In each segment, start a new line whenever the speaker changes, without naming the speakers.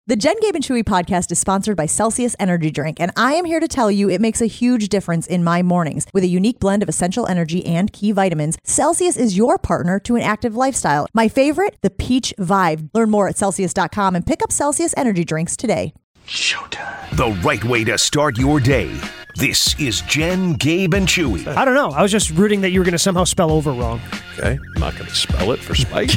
The Jen, Gabe, and Chewy podcast is sponsored by Celsius Energy Drink, and I am here to tell you it makes a huge difference in my mornings. With a unique blend of essential energy and key vitamins, Celsius is your partner to an active lifestyle. My favorite, the Peach Vibe. Learn more at Celsius.com and pick up Celsius Energy Drinks today.
Showtime. The right way to start your day. This is Jen, Gabe, and Chewy.
I don't know. I was just rooting that you were going to somehow spell over wrong.
Okay, I'm not going to spell it for spite.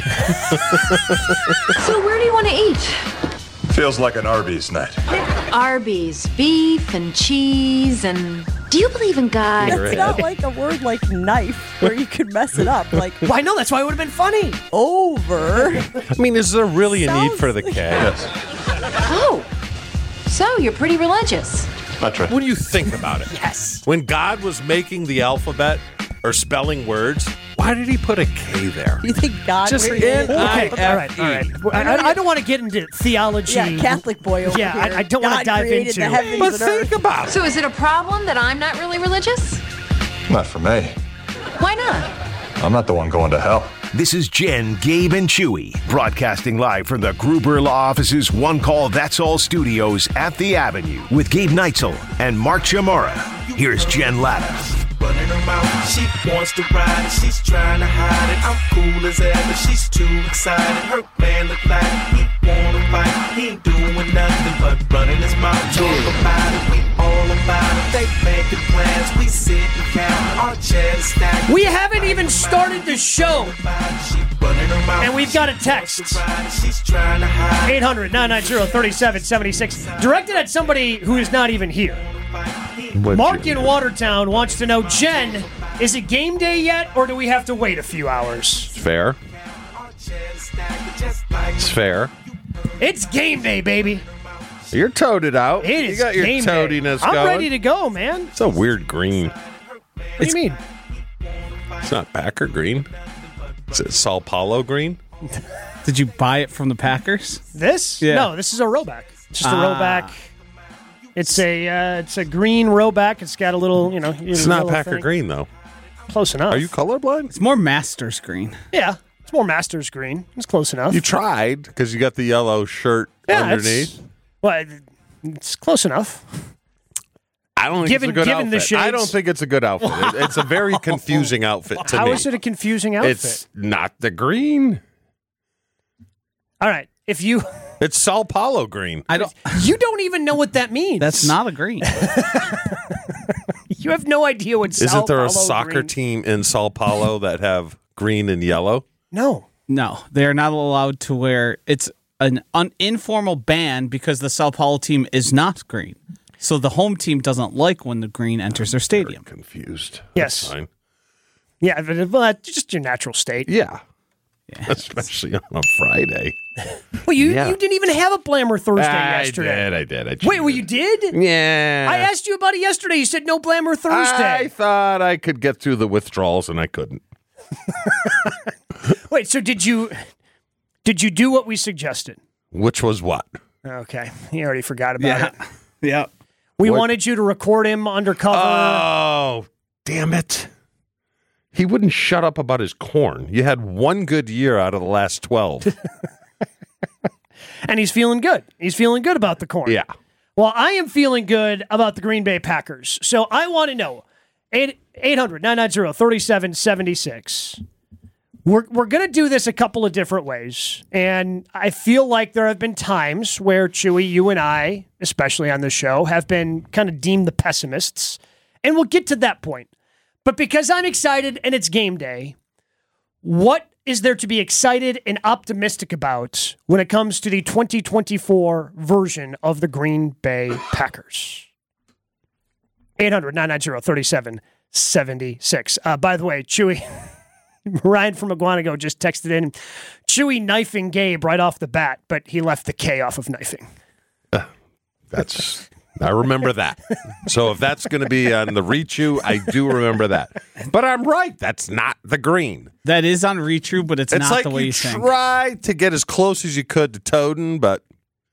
So where do you want to eat?
Feels like an Arby's night.
Arby's, beef and cheese and... Do you believe in God?
It's not like a word like knife where you could mess it up. Like,
Why, no, that's why it would have been funny.
over.
I mean, is there really a need for the K?
Yes.
Oh, so you're pretty religious.
That's right.
When you think about it,
Yes.
when God was making the alphabet or spelling words, why did he put a K there?
You think God
Just
created
in-
Okay,
I-
all right, all right. I don't want to get into theology.
Yeah, Catholic boy over
Yeah,
here.
I don't want to
God
dive
created
into
the heavens
But
and earth.
think about it.
So is it a problem that I'm not really religious?
Not for me.
Why not?
I'm not the one going to hell.
This is Jen, Gabe, and Chewy, broadcasting live from the Gruber Law Office's One Call That's All studios at the Avenue with Gabe Neitzel and Mark Chamorro. Here's Jen Latta.
Running her mouth, she wants to ride it, she's trying to hide it. I'm cool as ever, she's too excited. Her man look like he wanna fight, he ain't doing nothing but running his mouth. Talk about it, we all about it. They making plans, we sit and count, our chairs stacked.
We haven't even started the show, and we've got a text.
She's trying to hide
800-990-3776, directed at somebody who is not even here. Mark in Watertown wants to know, Jen, is it game day yet, or do we have to wait a few hours?
It's fair. It's fair.
It's game day, baby.
You're toted out.
It is
You got your
game day.
toadiness
I'm
going.
ready to go, man.
It's a weird green.
What do you mean?
It's not Packer green. Is it Sao Paulo green?
Did you buy it from the Packers?
This?
Yeah.
No, this is a rowback. It's just a rowback. It's a green rowback. It's got a little,
It's not Packer green, though.
Close enough.
Are you colorblind?
It's more Masters green.
Yeah, it's more Masters green. It's close enough.
You tried because you got the yellow shirt underneath.
It's close enough.
I don't think
Given-
it's a good
given the
outfit. I
shades.
don't think it's a good outfit. It's a very confusing outfit to
How
me.
is it a confusing outfit?
It's not the green.
All right, if you
It's Sao Paulo green.
you don't even know what that means.
That's not a green.
You have no idea what.
Isn't there
Sao
a
Paulo
soccer
green-
team in Sao Paulo that have green and yellow?
No.
No, they are not allowed to wear. It's an informal ban because the Sao Paulo team is not green. So the home team doesn't like when the green enters their stadium.
Confused.
Yes.
That's fine.
Yeah, but that's just your natural state.
Yeah. Especially on a Friday.
Well, you
Yeah.
didn't even have a Blammer Thursday yesterday.
I did.
Wait, well, you did?
Yeah.
I asked you about it yesterday. You said no Blammer Thursday.
I thought I could get through the withdrawals, and I couldn't.
Wait, so did you do what we suggested?
Which was what?
Okay, you already forgot about it.
Yeah.
We
What?
wanted you to record him undercover.
Oh, damn it. He wouldn't shut up about his corn. You had one good year out of the last 12.
And he's feeling good. He's feeling good about the corn.
Yeah.
Well, I am feeling good about the Green Bay Packers. So I want to know, 800-990-3776. We're going to do this a couple of different ways. And I feel like there have been times where, Chewy, you and I, especially on the show, have been kind of deemed the pessimists. And we'll get to that point. But because I'm excited and it's game day, what is there to be excited and optimistic about when it comes to the 2024 version of the Green Bay Packers? 800-990-3776. By the way, Chewy, Ryan from Iguanago just texted in, Chewy knifing Gabe right off the bat, but he left the K off of knifing.
I remember that. So if that's going to be on the Reach-U, I do remember that. But I'm right. That's not the green.
That is on Retrue, but it's not
like
the way
you
you think.
tried to get as close as you could to Toden, but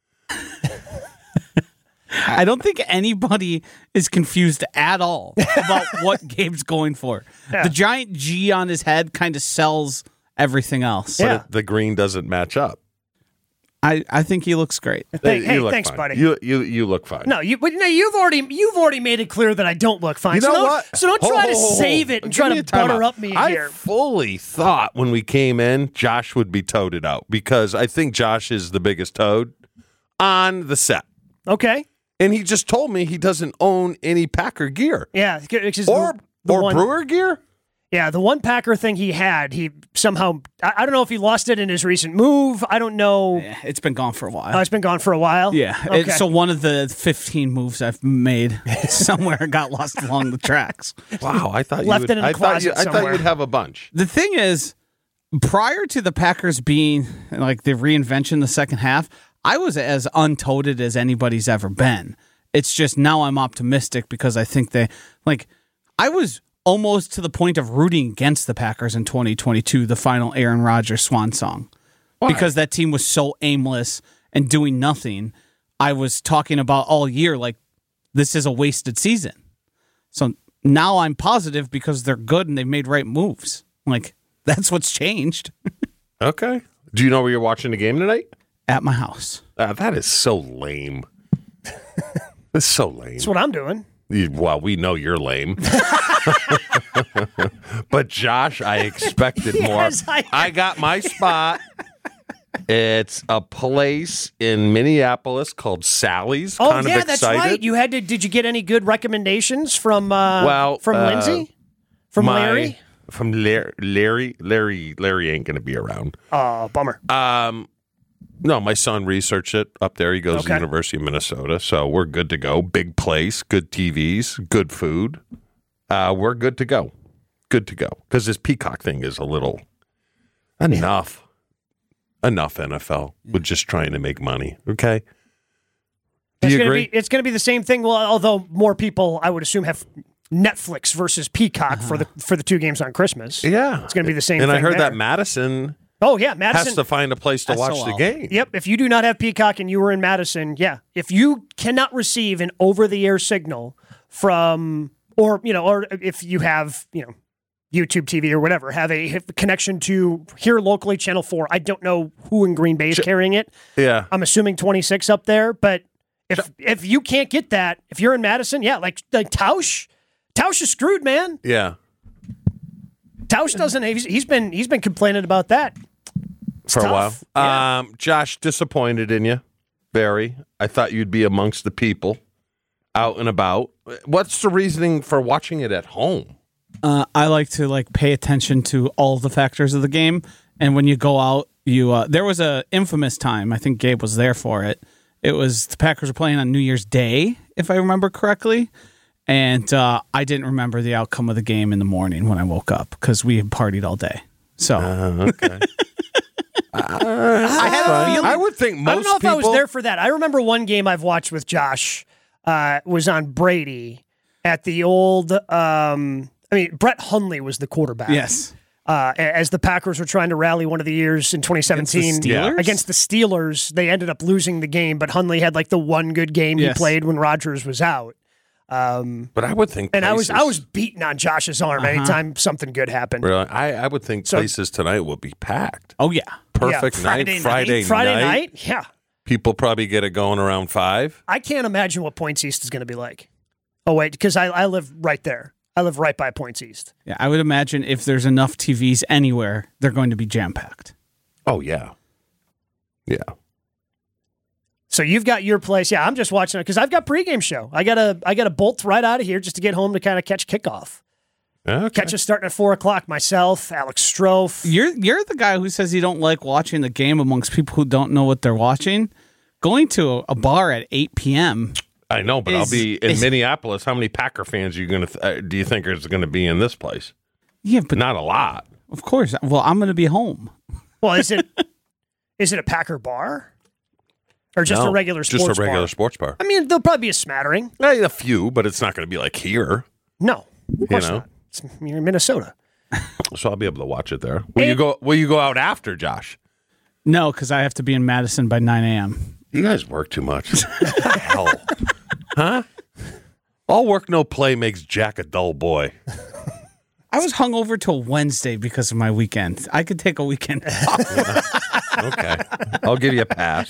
I don't think anybody is confused at all about what Gabe's going for.
Yeah.
The giant G on his head kind of sells everything else.
Yeah.
the green doesn't match up.
I think he looks great.
Hey,
you look
thanks,
fine.
buddy.
You look fine.
No, you've already made it clear that I don't look fine.
You know what?
So don't try to save it and try to butter up me
I
here.
fully thought when we came in, Josh would be toaded out because I think Josh is the biggest toad on the set.
Okay.
And he just told me he doesn't own any Packer gear.
Yeah.
Or Brewer gear?
Yeah, the one Packer thing he had, he somehow, I don't know if he lost it in his recent move. I don't know.
Yeah, it's been gone for a while.
It's been gone for a while?
Yeah.
Okay.
So one of the 15 moves I've made somewhere got lost along the tracks.
Wow, I thought
Left it in the closet
I thought
somewhere.
you'd have a bunch.
The thing is, prior to the Packers being like the reinvention the second half, I was as untoted as anybody's ever been. It's just now I'm optimistic because I think I was almost to the point of rooting against the Packers in 2022, the final Aaron Rodgers swan song. Why? Because that team was so aimless and doing nothing. I was talking about all year, like, this is a wasted season. So now I'm positive because they're good and they've made right moves. Like, that's what's changed.
Okay. Do you know where you're watching the game tonight?
At my house.
That is so lame. That's so lame.
That's what I'm doing.
Well, we know you're lame. But Josh, I expected more.
Yes,
I got my spot. It's a place in Minneapolis called Sally's.
Oh,
kind
yeah,
of
that's
excited.
right. You had to. Did you get any good recommendations from Lindsay? From Larry?
From Larry. Larry ain't going to be around.
Oh, bummer.
No, my son researched it up there. He goes to the
Okay.
University of Minnesota, so we're good to go. Big place, good TVs, good food. We're good to go. Good to go. Because this Peacock thing is a little enough. Enough, NFL. We're just trying to make money. Okay? Do you agree?
It's going to be the same thing. Well, although more people, I would assume, have Netflix versus Peacock for the two games on Christmas.
Yeah.
It's going to be the same
and
thing.
I heard
there.
that Madison
Oh, yeah. Madison
has to find a place to watch the game.
Yep. If you do not have Peacock and you were in Madison, yeah. If you cannot receive an over-the-air signal from, or if you have, YouTube TV or whatever, have a connection to here locally, Channel 4. I don't know who in Green Bay is carrying it.
Yeah.
I'm assuming 26 up there, but if you can't get that, if you're in Madison, yeah, like Tausch is screwed, man.
Yeah.
Tausch doesn't. He's been complaining about that. It's
For a
tough.
while.
Yeah.
Josh, disappointed in you, Barry. I thought you'd be amongst the people out and about. What's the reasoning for watching it at home?
I like to pay attention to all the factors of the game, and when you go out, there was a infamous time. I think Gabe was there for it. It was the Packers were playing on New Year's Day, if I remember correctly, and I didn't remember the outcome of the game in the morning when I woke up because we had partied all day. So
Okay.
I had a feeling.
I would think most
I don't know if
people.
I was there for that. I remember one game I've watched with Josh was on Brady at the old. Brett Hundley was the quarterback.
yes,
As the Packers were trying to rally one of the years in 2017
Against the Steelers?
against the Steelers, they ended up losing the game. But Hundley had the one good game
Yes.
he played when Rodgers was out.
But I would think.
And
places,
I was beating on Josh's arm anytime something good happened.
Really, I would think places tonight will be packed.
oh yeah.
Perfect
Yeah,
night. Friday
night. Yeah.
People probably get it going around 5.
I can't imagine what Points East is going to be like. Oh, wait, because I live right there. I live right by Points East.
Yeah, I would imagine if there's enough TVs anywhere, they're going to be jam packed.
Oh yeah. Yeah.
So you've got your place. Yeah, I'm just watching it because I've got pregame show. I got to bolt right out of here just to get home to kind of catch kickoff.
Okay.
Catch us starting at 4:00. Myself, Alex Strofe.
You're the guy who says you don't like watching the game amongst people who don't know what they're watching. Going to a bar at 8 p.m.
I know, but I'll be in Minneapolis. How many Packer fans are you going to? Do you think there's going to be in this place?
Yeah, but
Not a lot.
of course. Well, I'm going to be home.
Well, is it a Packer bar or just
No,
a regular sports bar?
Just a regular sports bar.
I mean, there'll probably be a smattering.
A few, but it's not going to be like here.
No, of course
know?
not. You're in Minnesota.
So I'll be able to watch it there. Will you go out after, Josh?
No, because I have to be in Madison by 9 a.m.
You guys work too much. What the hell? Huh? All work, no play makes Jack a dull boy.
I was hungover till Wednesday because of my weekend. I could take a weekend off.
Okay. I'll give you a pass.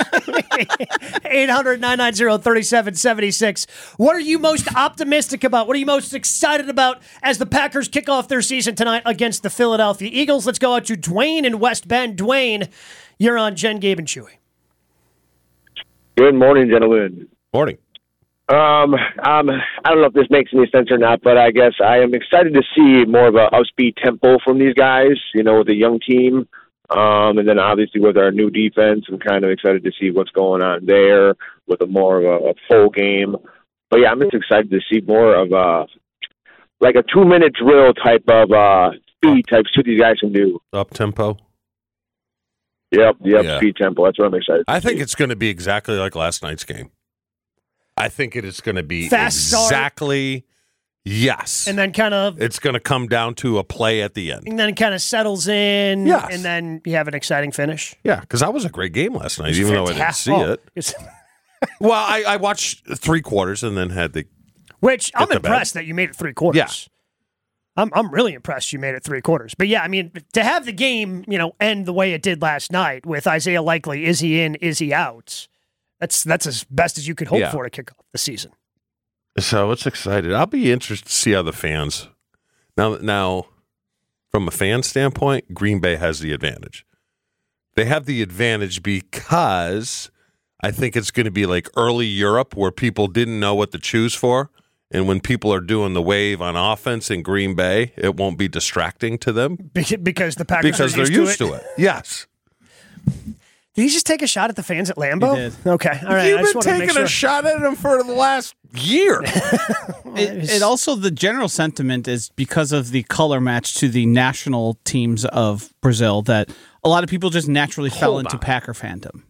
800-990-3776. What are you most optimistic about? What are you most excited about as the Packers kick off their season tonight against the Philadelphia Eagles? Let's go out to Dwayne in West Bend. Dwayne, you're on Jen, Gabe, and Chewy.
Good morning, gentlemen.
Morning.
I don't know if this makes any sense or not, but I guess I am excited to see more of a upspeed tempo from these guys, with a young team. And then obviously with our new defense, I'm kind of excited to see what's going on there with a more of a full game. But yeah, I'm just excited to see more of like a 2-minute drill type of speed type what these guys can do.
Up tempo.
Yep,
Yeah.
Speed tempo. That's what I'm excited to
I think
see.
it's going to be exactly like last night's game. I think it is going to be
Fast start.
exactly, yes.
And then kind of
It's going to come down to a play at the end.
and then it kind of settles in,
Yes.
and then you have an exciting finish.
Yeah, because that was a great game last night, even though I didn't see it.
It's-
Well, I watched 3 quarters and then had the
Which I'm
to bed.
impressed that you made it 3 quarters.
Yeah.
I'm really impressed you made it 3 quarters. But yeah, I mean, to have the game, end the way it did last night with Isaiah Likely, is he in, is he out? That's as best as you could hope
Yeah.
for to kick off the season.
So it's excited. I'll be interested to see how the fans. Now, from a fan standpoint, Green Bay has the advantage. They have the advantage because I think it's going to be like early Europe where people didn't know what to choose for. And when people are doing the wave on offense in Green Bay, it won't be distracting to them.
Because the Packers
Because
are
they're used to it. Yes.
Did he just take a shot at the fans at Lambeau?
He did.
Okay, all right. I
You've
just
been
wanted to make
taking
sure.
a shot at him for the last year.
It also, the general sentiment is because of the color match to the national teams of Brazil that a lot of people just naturally fell
Hold
into
on.
Packer fandom.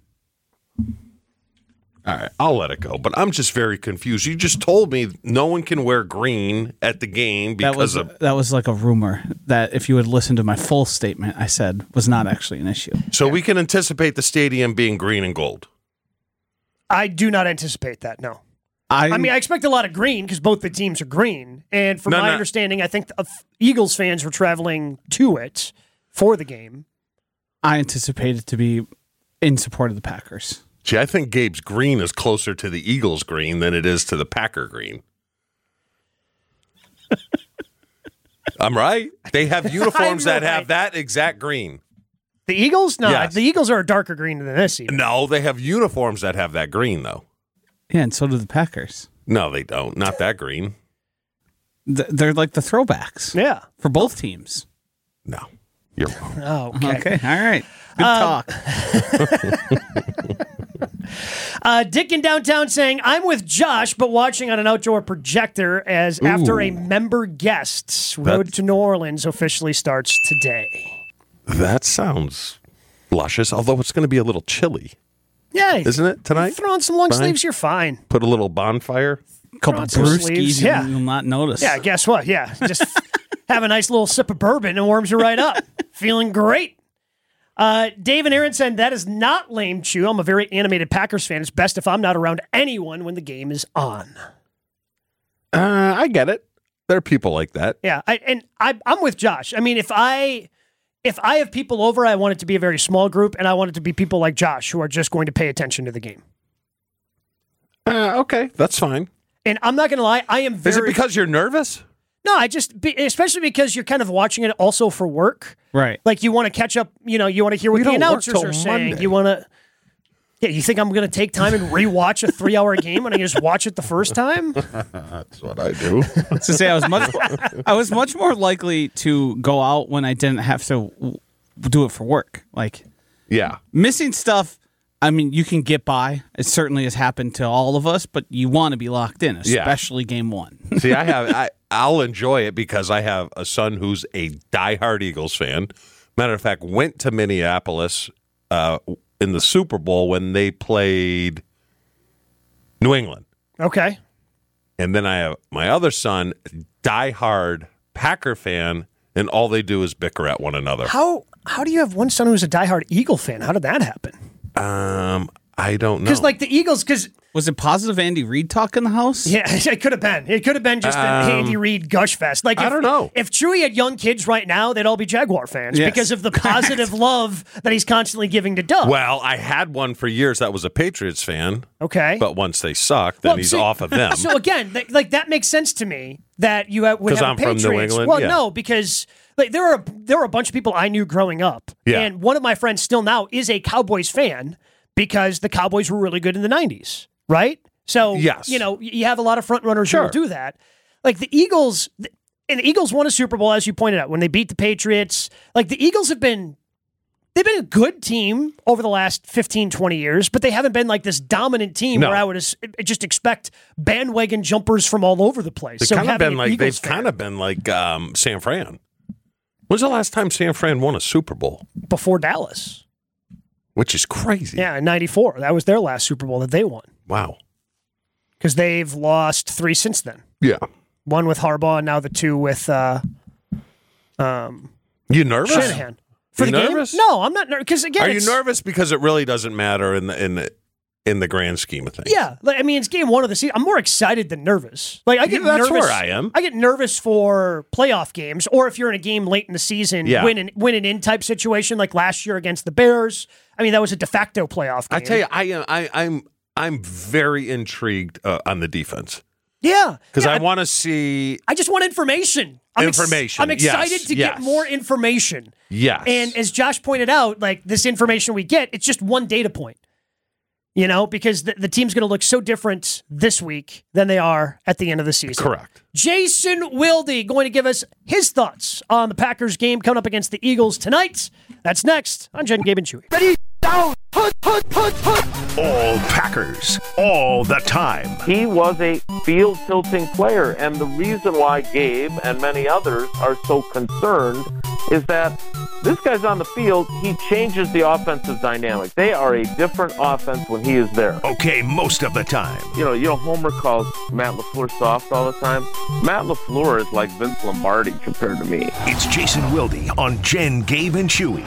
All right, I'll let it go. But I'm just very confused. You just told me no one can wear green at the game because
That was like a rumor that if you had listened to my full statement, I said was not actually an issue.
So we can anticipate the stadium being green and gold.
I do not anticipate that, no. I mean, I expect a lot of green because both the teams are green. And from my understanding, I think Eagles fans were traveling to it for the game.
I anticipate it to be in support of the Packers.
See, I think Gabe's green is closer to the Eagles green than it is to the Packer green. I'm right. They have uniforms that have that exact green.
The Eagles? No,
Yes.
the Eagles are a darker green than this even.
No, they have uniforms that have that green, though.
Yeah, and so do the Packers.
No, they don't. Not that green.
They're like the throwbacks.
Yeah.
For both teams.
No, you're wrong.
Oh, okay.
Okay, all right. Good talk.
Dick in downtown saying, I'm with Josh, but watching on an outdoor projector as after a member guest's Road to New Orleans officially starts today.
That sounds luscious, although it's going to be a little chilly.
Yeah.
Isn't it tonight?
Throw on some long
Fine.
sleeves, you're fine.
Put a little bonfire.
Couple
on some
brewskis,
sleeves, yeah.
you'll not notice.
Yeah, guess what? Yeah, just have a nice little sip of bourbon and warms you right up. Feeling great. Dave and Aaron said, that is not lame, Chew. I'm a very animated Packers fan. It's best if I'm not around anyone when the game is on.
I get it. There are people like that.
Yeah, I'm with Josh. I mean, if I have people over, I want it to be a very small group, and I want it to be people like Josh who are just going to pay attention to the game.
Okay, that's fine.
And I'm not going to lie, I am very...
Is it because you're nervous?
No, especially because you're kind of watching it also for work.
Right.
Like you want to catch up, you want to hear what
We
the
don't work
announcers
till
are saying.
Monday.
You want to... Yeah, you think I'm going to take time and rewatch a 3-hour game when I can just watch it the first time?
That's what I do.
To say I was much more likely to go out when I didn't have to do it for work. Like
Yeah.
missing stuff. I mean, you can get by. It certainly has happened to all of us, but you want to be locked in, especially game one.
See, I'll enjoy it because I have a son who's a diehard Eagles fan. Matter of fact, went to Minneapolis in the Super Bowl when they played New England.
Okay.
And then I have my other son, diehard Packer fan, and all they do is bicker at one another.
How do you have one son who's a diehard Eagle fan? How did that happen?
I don't know.
Because, like, the Eagles, because...
Was it positive Andy Reid talk in the house?
Yeah, it could have been. It could have been just an Andy Reid gush fest. Like,
I don't know.
If Chewy had young kids right now, they'd all be Jaguar fans because of the positive love that he's constantly giving to Doug.
Well, I had one for years that was a Patriots fan.
Okay.
But once they suck, then he's off of them.
So, again, that makes sense to me that you would have
Because I'm
a Patriots.
from New England?
Well,
Yeah.
no, because... Like, there are a bunch of people I knew growing up, and one of my friends still now is a Cowboys fan because the Cowboys were really good in the 90s, right? So, you have a lot of front runners who will do that. Like the Eagles, and the Eagles won a Super Bowl, as you pointed out, when they beat the Patriots. Like the Eagles they've been a good team over the last 15, 20 years, but they haven't been like this dominant team where I would just expect bandwagon jumpers from all over the place.
They've kind of been like San Fran. When's the last time San Fran won a Super Bowl?
Before Dallas.
Which is crazy.
Yeah, in 94. That was their last Super Bowl that they won.
Wow.
Because they've lost 3 since then.
Yeah.
One with Harbaugh, and now the 2 with
You nervous?
Shanahan. For the
nervous?
game? No, I'm not nervous. Because again,
are you nervous because it really doesn't matter in the grand scheme of things?
Yeah, I mean it's game 1 of the season. I'm more excited than nervous. Like I get
that's
nervous.
where I am.
I get nervous for playoff games, or if you're in a game late in the season, win an in type situation like last year against the Bears. I mean that was a de facto playoff game.
I tell you, I'm very intrigued on the defense.
Yeah,
because I want to see.
I just want information. I'm excited to get more information.
Yes.
And as Josh pointed out, like this information we get, it's just one data point. You know, because the team's going to look so different this week than they are at the end of the season.
Correct.
Jason Wilde going to give us his thoughts on the Packers game coming up against the Eagles tonight. That's next on Jen, Gabe, and Chewy.
Ready, down, put. All Packers, all the time.
He was a field-tilting player, and the reason why Gabe and many others are so concerned is that this guy's on the field, he changes the offensive dynamic. They are a different offense when he is there.
Okay, most of the time.
You know, Homer calls Matt LaFleur soft all the time. Matt LaFleur is like Vince Lombardi compared to me.
It's Jason Wilde on Jen, Gabe, and Chewy.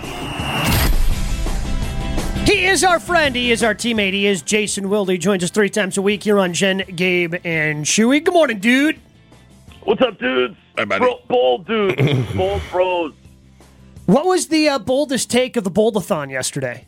He is our friend. He is our teammate. He is Jason Wilde. He joins us 3 times a week here on Jen, Gabe, and Chewy. Good morning, dude.
What's up, dudes?
Hi, buddy.
Bold dudes. Bold pros.
What was the boldest take of the Boldathon yesterday?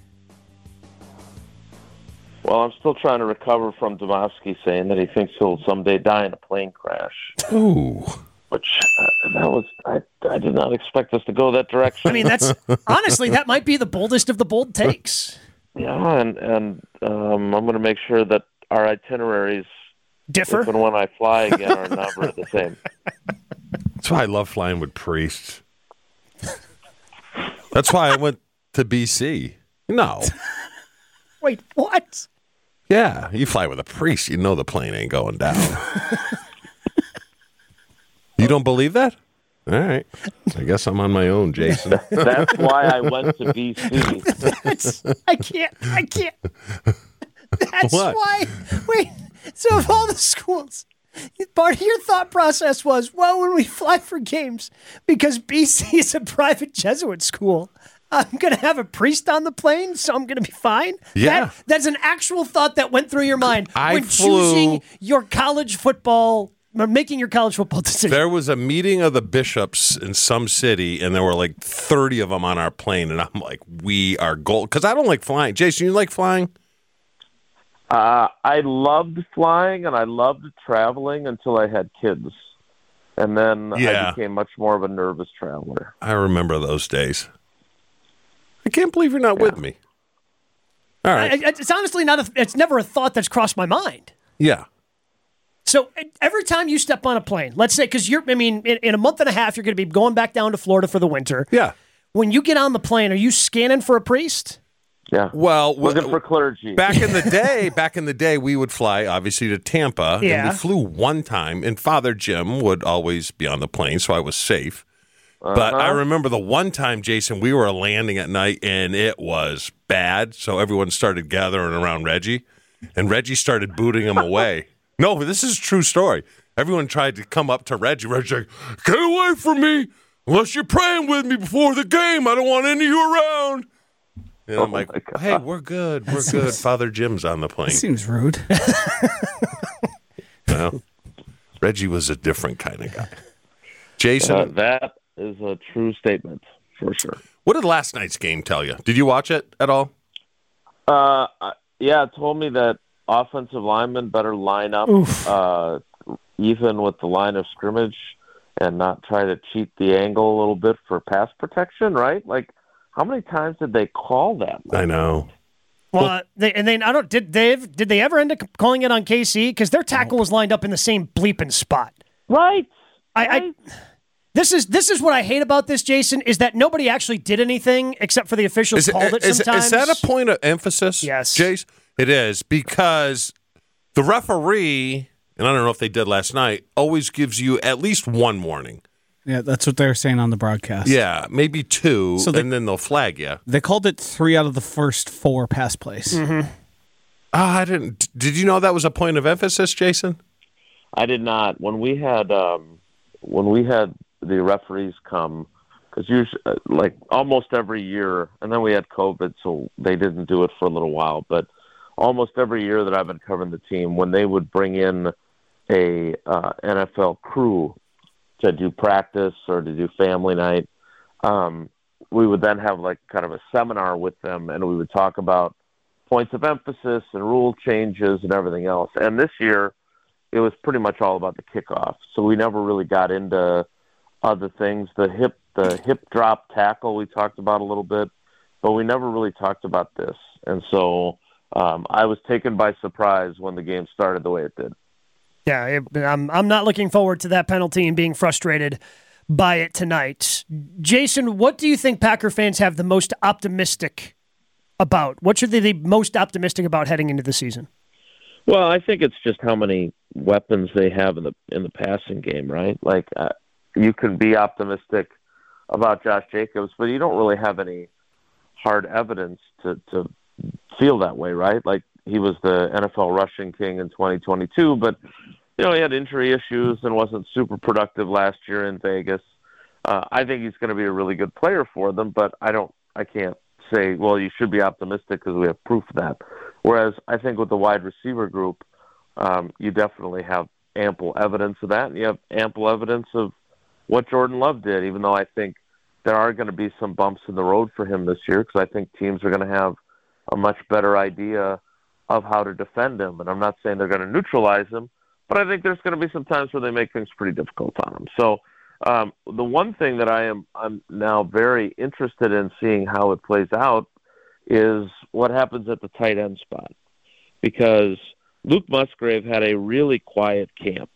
Well, I'm still trying to recover from Domofsky saying that he thinks he'll someday die in a plane crash.
Ooh.
Which, I did not expect us to go that direction.
I mean, that's honestly, that might be the boldest of the bold takes.
Yeah, and I'm going to make sure that our itineraries
differ
if and when I fly again are never the same.
That's why I love flying with priests. That's why I went to BC. No.
Wait, what?
Yeah, you fly with a priest, you know the plane ain't going down. You don't believe that? All right. I guess I'm on my own, Jason.
That's why I went to BC.
I can't. That's
what?
why. Wait, so of all the schools, part of your thought process was, well, when we fly for games, because BC is a private Jesuit school, I'm going to have a priest on the plane, so I'm going to be fine?
Yeah.
That's an actual thought that went through your mind when
flew-
choosing your college football, making your college football decision.
There was a meeting of the bishops in some city, and there were like 30 of them on our plane, and I'm like, we are gold. Because I don't like flying. Jason, you like flying?
I loved flying, and I loved traveling until I had kids. And then I became much more of a nervous traveler.
I remember those days. I can't believe you're not with me. All right.
It's honestly it's never a thought that's crossed my mind.
Yeah.
So every time you step on a plane, let's say, because in a month and a half, you're going to be going back down to Florida for the winter.
Yeah.
When you get on the plane, are you scanning for a priest?
Yeah.
Well,
looking for clergy.
Back in the day, we would fly obviously to Tampa, and we flew one time, and Father Jim would always be on the plane, so I was safe. But I remember the one time, Jason, we were landing at night, and it was bad, so everyone started gathering around Reggie, and Reggie started booting them away. No, this is a true story. Everyone tried to come up to Reggie. Reggie's like, get away from me. Unless you're praying with me before the game. I don't want any of you around. And I'm like, hey, we're good. We're good. Father Jim's on the plane.
That seems rude.
Well, Reggie was a different kind of guy. Jason?
That is a true statement, for sure.
What did last night's game tell you? Did you watch it at all?
Yeah, it told me that offensive linemen better line up even with the line of scrimmage and not try to cheat the angle a little bit for pass protection, right? Like, how many times did they call that?
I know.
Well, did they ever end up calling it on KC? Because their tackle was lined up in the same bleeping spot.
Right.
This is what I hate about this, Jason, is that nobody actually did anything except for the officials called it sometimes.
Is that a point of emphasis?
Yes.
Jace? It is, because the referee, and I don't know if they did last night, always gives you at least one warning.
Yeah, that's what they were saying on the broadcast.
Yeah, maybe two, and then they'll flag you.
They called it 3 out of the first 4 pass plays.
Mm-hmm.
I didn't. Did you know that was a point of emphasis, Jason?
I did not. When we had the referees come, because usually, like almost every year, and then we had COVID, so they didn't do it for a little while. But almost every year that I've been covering the team, when they would bring in a NFL crew to do practice or to do family night, we would then have like kind of a seminar with them, and we would talk about points of emphasis and rule changes and everything else. And this year, it was pretty much all about the kickoff. So we never really got into other things. The hip drop tackle we talked about a little bit, but we never really talked about this. And so I was taken by surprise when the game started the way it did.
Yeah, I'm not looking forward to that penalty and being frustrated by it tonight. Jason, what do you think Packer fans have the most optimistic about? What should they be most optimistic about heading into the season?
Well, I think it's just how many weapons they have in the passing game, right? Like you can be optimistic about Josh Jacobs, but you don't really have any hard evidence to feel that way, right? Like he was the NFL rushing king in 2022, but he had injury issues and wasn't super productive last year in Vegas. I think he's going to be a really good player for them, but I can't say, well, you should be optimistic because we have proof of that. Whereas I think with the wide receiver group, you definitely have ample evidence of that, and you have ample evidence of what Jordan Love did, even though I think there are going to be some bumps in the road for him this year because I think teams are going to have a much better idea of how to defend him. And I'm not saying they're going to neutralize him, but I think there's going to be some times where they make things pretty difficult on him. So the one thing that I'm now very interested in seeing how it plays out is what happens at the tight end spot, because Luke Musgrave had a really quiet camp,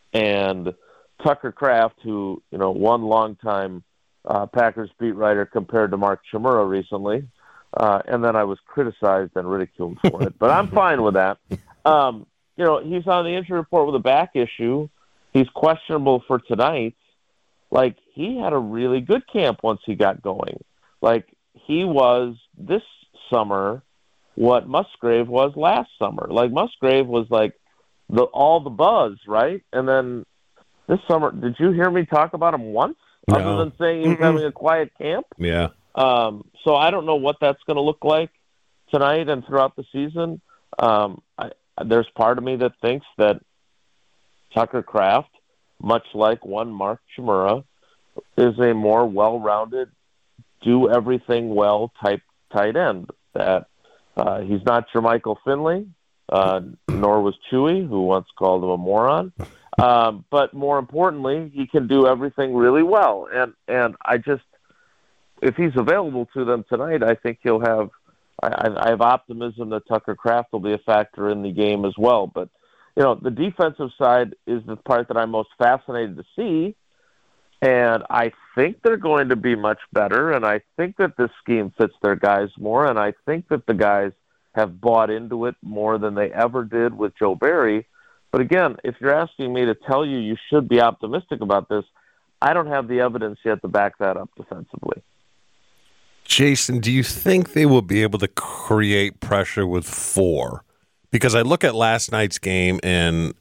and Tucker Kraft, who one longtime Packers beat writer, compared to Mark Chmura recently, and then I was criticized and ridiculed for it, but I'm fine with that. He's on the injury report with a back issue. He's questionable for tonight. Like, he had a really good camp once he got going. Like, he was this summer what Musgrave was last summer. Like, Musgrave was like all the buzz, right? And then this summer, did you hear me talk about him once?
No.
Other than saying he was having a quiet camp?
Yeah.
So I don't know what that's going to look like tonight and throughout the season. There's part of me that thinks that Tucker Kraft, much like one Mark Chmura, is a more well-rounded, do-everything well type tight end. That he's not Jermichael Finley, nor was Chewy, who once called him a moron. But more importantly, he can do everything really well. And I just, if he's available to them tonight, I think he'll have. I have optimism that Tucker Kraft will be a factor in the game as well. But the defensive side is the part that I'm most fascinated to see, and I think they're going to be much better. And I think that this scheme fits their guys more, and I think that the guys have bought into it more than they ever did with Joe Barry. But again, if you're asking me to tell you should be optimistic about this, I don't have the evidence yet to back that up defensively.
Jason, do you think they will be able to create pressure with 4? Because I look at last night's game, and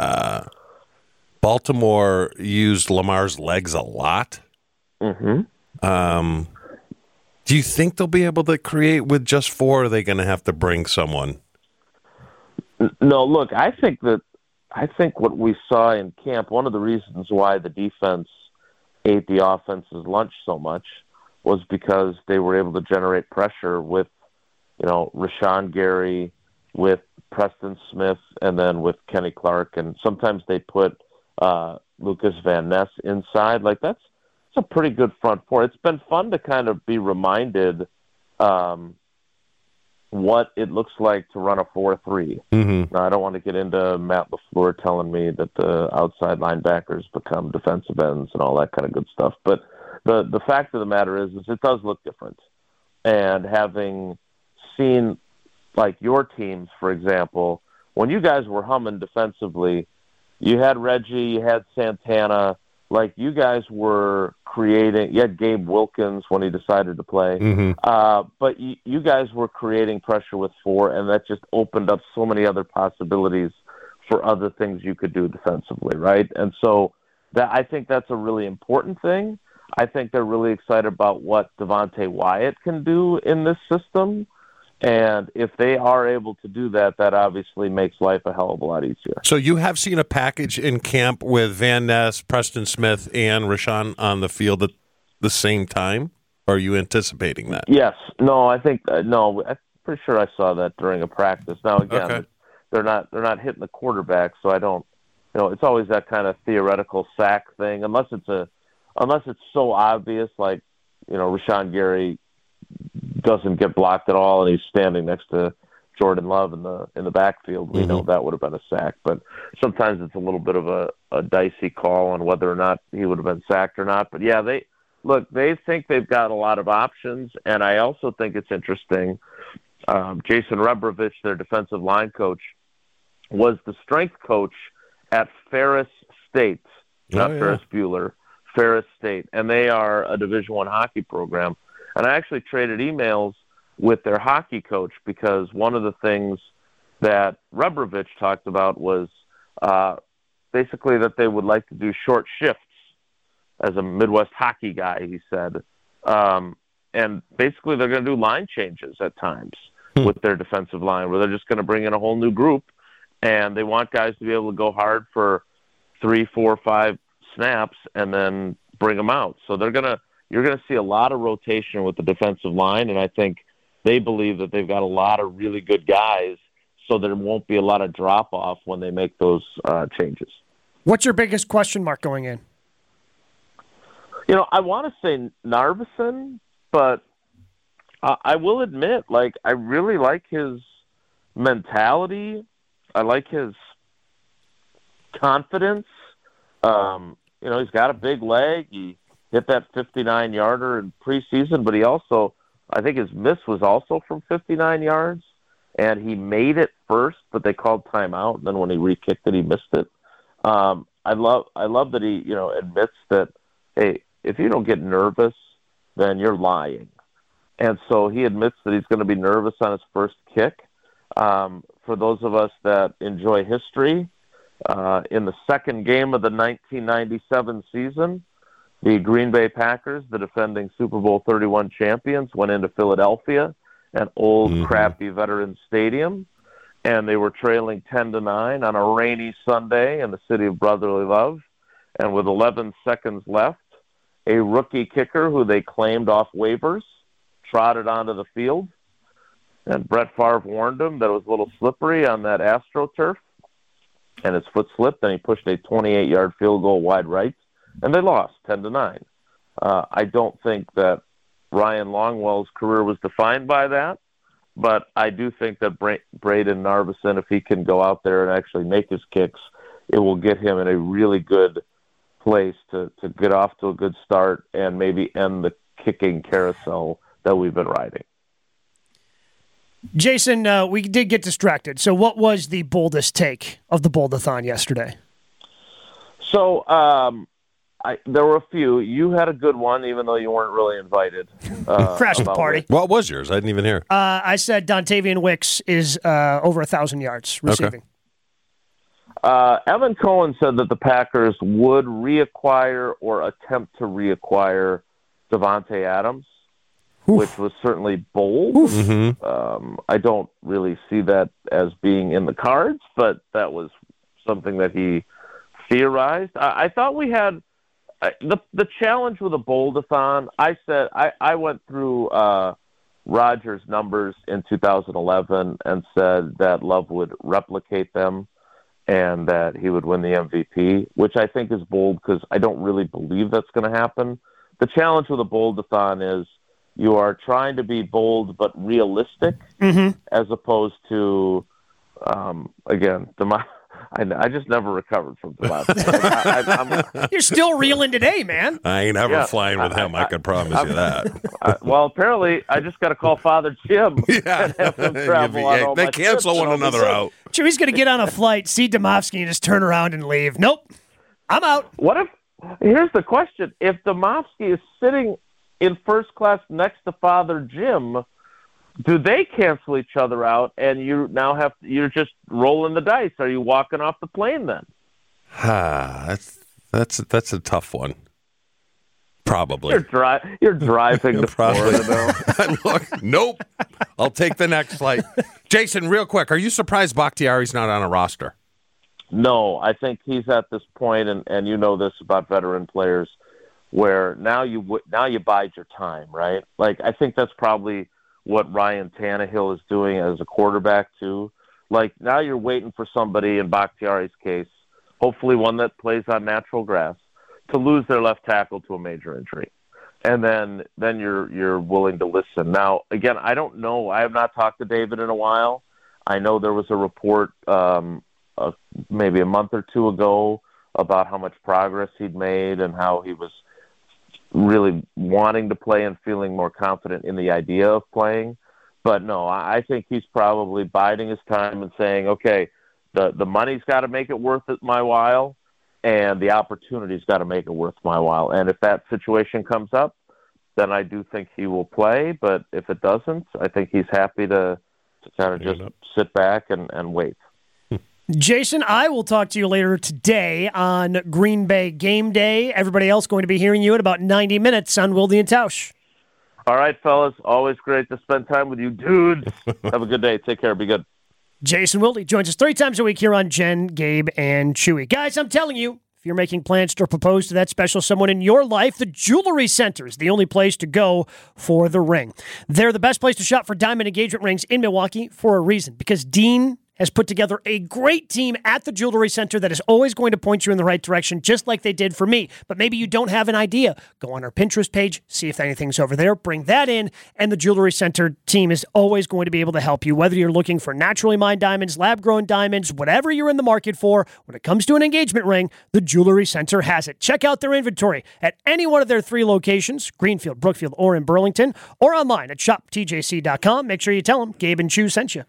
Baltimore used Lamar's legs a lot.
Mm-hmm.
Do you think they'll be able to create with just 4, or are they going to have to bring someone?
No, look, I think what we saw in camp, one of the reasons why the defense ate the offense's lunch so much was because they were able to generate pressure with, Rashawn Gary, with Preston Smith, and then with Kenny Clark. And sometimes they put Lucas Van Ness inside. Like, that's a pretty good front four. It's been fun to kind of be reminded what it looks like to run a 4-3.
Mm-hmm.
Now, I don't want to get into Matt LaFleur telling me that the outside linebackers become defensive ends and all that kind of good stuff. But the fact of the matter is it does look different. And having seen, like, your teams, for example, when you guys were humming defensively, you had Reggie, you had Santana. Like, you guys were creating – you had Gabe Wilkins when he decided to play.
Mm-hmm.
But you guys were creating pressure with 4, and that just opened up so many other possibilities for other things you could do defensively, right? And so I think that's a really important thing. I think they're really excited about what Devontae Wyatt can do in this system. And if they are able to do that, that obviously makes life a hell of a lot easier.
So you have seen a package in camp with Van Ness, Preston Smith, and Rashawn on the field at the same time? Or are you anticipating that?
Yes. No, I think no. I'm pretty sure I saw that during a practice. Now again,
Okay.
they're not hitting the quarterback, so I don't. It's always that kind of theoretical sack thing, unless it's so obvious, like Rashawn Gary doesn't get blocked at all, and he's standing next to Jordan Love in the backfield. We know that would have been a sack, but sometimes it's a little bit of a dicey call on whether or not he would have been sacked or not. But yeah, they think they've got a lot of options, and I also think it's interesting. Jason Rebrovich, their defensive line coach, was the strength coach at Ferris State, not Ferris Bueller, Ferris State, and they are a Division I hockey program. And I actually traded emails with their hockey coach because one of the things that Rebrovich talked about was basically that they would like to do short shifts as a Midwest hockey guy, he said. And basically they're going to do line changes at times with their defensive line where they're just going to bring in a whole new group, and they want guys to be able to go hard for 3, 4, 5 snaps and then bring them out. So you're going to see a lot of rotation with the defensive line, and I think they believe that they've got a lot of really good guys, so there won't be a lot of drop-off when they make those changes.
What's your biggest question mark going in?
I want to say Narveson, but I will admit, I really like his mentality. I like his confidence. He's got a big leg. He hit that 59-yarder in preseason, but he also, I think his miss was also from 59 yards, and he made it first, but they called timeout, and then when he re-kicked it, he missed it. I love that he, admits that, hey, if you don't get nervous, then you're lying. And so he admits that he's going to be nervous on his first kick. For those of us that enjoy history, in the second game of the 1997 season, the Green Bay Packers, the defending Super Bowl 31 champions, went into Philadelphia, an old, crappy Veterans Stadium, and they were trailing 10-9 on a rainy Sunday in the city of brotherly love. And with 11 seconds left, a rookie kicker who they claimed off waivers trotted onto the field, and Brett Favre warned him that it was a little slippery on that AstroTurf, and his foot slipped, and he pushed a 28-yard field goal wide right, and they lost 10-9. I don't think that Ryan Longwell's career was defined by that, but I do think that Braden Narveson, if he can go out there and actually make his kicks, it will get him in a really good place to get off to a good start and maybe end the kicking carousel that we've been riding.
Jason, we did get distracted. So what was the boldest take of the Bold-a-thon yesterday?
So there were a few. You had a good one, even though you weren't really invited.
Crashed the party.
What was yours? I didn't even hear.
I said Dontavian Wicks is over 1,000 yards receiving.
Okay. Evan Cohen said that the Packers would reacquire or attempt to reacquire Devontae Adams. which was certainly bold. I don't really see that as being in the cards, but that was something that he theorized. I thought we had the challenge with a bold-a-thon. I went through Rogers' numbers in 2011 and said that Love would replicate them and that he would win the MVP, which I think is bold because I don't really believe that's going to happen. The challenge with a bold-a-thon is you are trying to be bold but realistic, as opposed to, again, I just never recovered from the last.
You're still reeling today, man.
I ain't ever flying with him. I can promise you that.
Well, apparently, I just got to call Father Jim.
Yeah.
And have him travel on all
they
my
cancel
trips
one another out.
Chewy's going to get on a flight, see Domofsky, and just turn around and leave. Nope, I'm out.
Here's the question. If Domofsky is sitting in first class next to Father Jim, do they cancel each other out and you're just rolling the dice? Are you walking off the plane then?
That's a tough one. Probably.
You're driving to Florida, though.
Look, nope. I'll take the next flight. Jason, real quick, are you surprised Bakhtiari's not on a roster?
No, I think he's at this point, and you know this about veteran players, where now you bide your time, right? Like, I think that's probably what Ryan Tannehill is doing as a quarterback too. Like, now you're waiting for somebody, in Bakhtiari's case, hopefully one that plays on natural grass, to lose their left tackle to a major injury. And then you're willing to listen. Now, again, I don't know. I have not talked to David in a while. I know there was a report maybe a month or two ago about how much progress he'd made and how he was really wanting to play and feeling more confident in the idea of playing. But no, I think he's probably biding his time and saying, okay, the money's got to make it worth it my while, and the opportunity's got to make it worth my while. And if that situation comes up, then I do think he will play. But if it doesn't, I think he's happy to kind of just sit back and wait.
Jason, I will talk to you later today on Green Bay Game Day. Everybody else going to be hearing you in about 90 minutes on Wilde and Tausch.
All right, fellas. Always great to spend time with you dudes. Have a good day. Take care. Be good.
Jason Wilde joins us 3 times a week here on Jen, Gabe, and Chewy. Guys, I'm telling you, if you're making plans to propose to that special someone in your life, the Jewelry Center is the only place to go for the ring. They're the best place to shop for diamond engagement rings in Milwaukee for a reason, because Dean has put together a great team at the Jewelry Center that is always going to point you in the right direction, just like they did for me. But maybe you don't have an idea. Go on our Pinterest page, see if anything's over there, bring that in, and the Jewelry Center team is always going to be able to help you, whether you're looking for naturally mined diamonds, lab-grown diamonds, whatever you're in the market for. When it comes to an engagement ring, the Jewelry Center has it. Check out their inventory at any one of their 3 locations, Greenfield, Brookfield, or in Burlington, or online at shoptjc.com. Make sure you tell them Gabe and Chew sent you.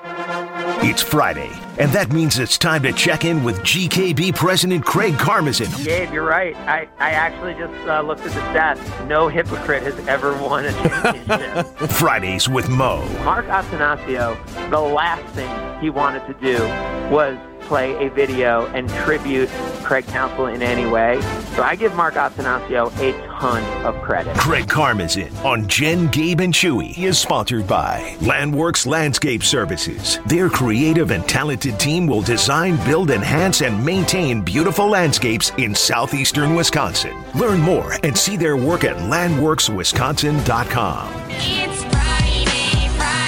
It's Friday, and that means it's time to check in with GKB President Craig Karmazin.
Gabe, you're right. I actually just looked at the stats. No hypocrite has ever won a championship.
Fridays with Mo.
Mark Attanasio, the last thing he wanted to do was play a video and tribute Craig Counsell in any way. So I give Mark Attanasio a ton of credit.
Craig Karmazin on Jen, Gabe, and Chewy is sponsored by Landworks Landscape Services. Their creative and talented team will design, build, enhance, and maintain beautiful landscapes in southeastern Wisconsin. Learn more and see their work at landworkswisconsin.com.
It's Friday,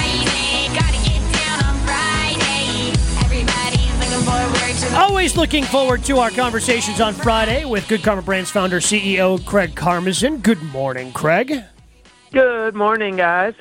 gotta get down on Friday. Everybody's looking forward to
Always looking forward to our conversations on Friday with Good Karma Brands founder, CEO Craig Karmazin. Good morning, Craig.
Good morning, guys.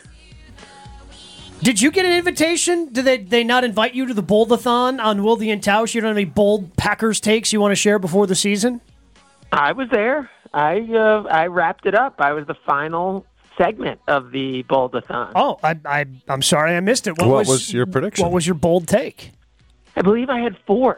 Did you get an invitation? Did they not invite you to the Bold-a-thon on Wilde and Tausch? You don't have any bold Packers takes you want to share before the season?
I was there. I wrapped it up. I was the final segment of the Bold-a-thon.
Oh, I'm sorry I missed it.
What was your prediction?
What was your bold take?
I believe I had 4.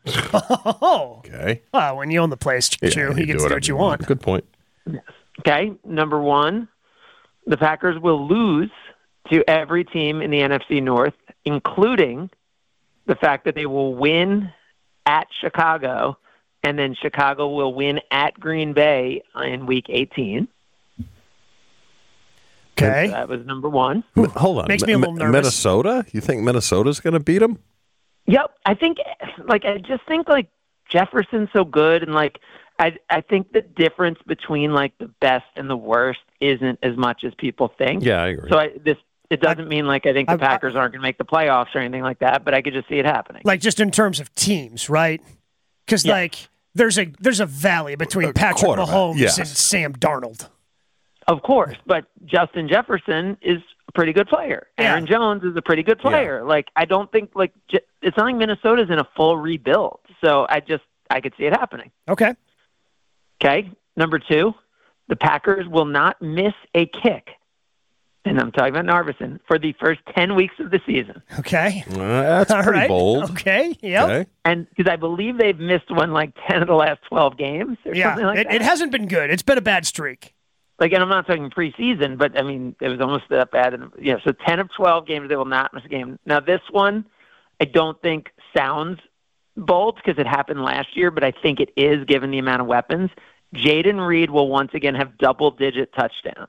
Oh.
Okay.
Well, when you own the place, Chew, you get to do what you want.
Good point.
Okay, number 1, the Packers will lose to every team in the NFC North, including the fact that they will win at Chicago, and then Chicago will win at Green Bay in Week 18.
Okay.
That was number one.
Hold on.
Makes me a little nervous.
Minnesota? You think Minnesota's going to beat them?
Yep. I just think Jefferson's so good, and I think the difference between the best and the worst isn't as much as people think.
Yeah, I agree.
So it doesn't mean I think the Packers aren't going to make the playoffs or anything like that, but I could just see it happening.
Just in terms of teams, right? Because there's a valley between Patrick Mahomes and Sam Darnold.
Of course, but Justin Jefferson is a pretty good player. Aaron Jones is a pretty good player.
Yeah.
I don't think it's not like Minnesota's in a full rebuild. So I could see it happening.
Okay.
Okay. Number 2, the Packers will not miss a kick. And I'm talking about Narvison for the first 10 weeks of the season.
Okay.
That's pretty bold.
Okay. Yep.
Okay.
And because I believe they've missed one 10 of the last 12 games or something like that.
It hasn't been good. It's been a bad streak.
And I'm not talking preseason, but I mean, it was almost that bad. So 10 of 12 games, they will not miss a game. Now, this one, I don't think sounds bold because it happened last year, but I think it is given the amount of weapons. Jaden Reed will once again have double-digit touchdowns.